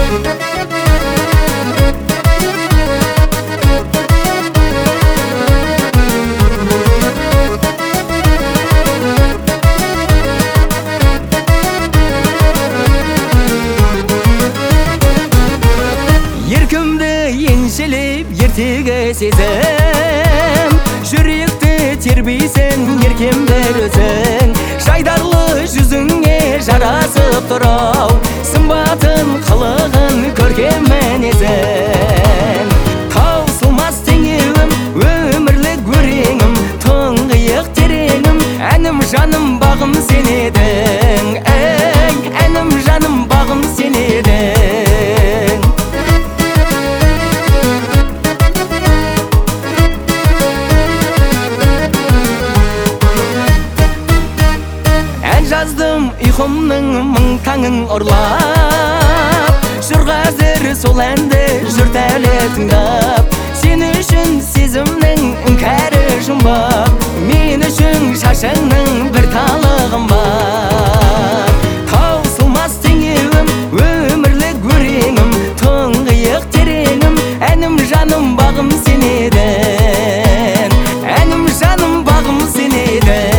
Еншілеп ертегі сезім, жүректі тербейсің еркем бір өзің. Жайдарлы жүзіңе жарасып тұрау, сымбатын қылығын көркем мінезің. Таусылмас теңеуім, өмірлік өреңім, тұңғиық тереңім, әнім жаным бағым сен едің. Ей, әнім жаным бағым сен едің. Жаздым ұйқымның мың таңын ұрлап, жүр қазір сол әнді жұрт әлі тыңдап. Сен үшін сезімнің үңкәрі жұмбап, мен үшін шашыңның бір талығым бар. Таусылмас теңеуім, өмірлік өреңім, тұңғиық тереңім, әнім жаным бағым сен едің. Әнім жаным бағым сен едің.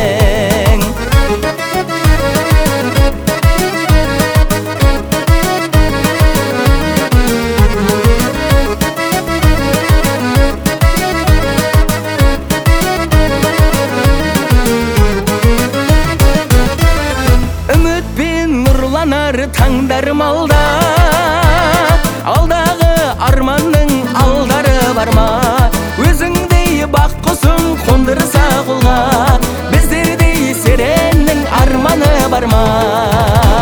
Таңдарым алда, алдағы арманның алдары бар ма? Өзіңдей бақ құсың қондырса қолға, біздердей сереннің арманы бар ма?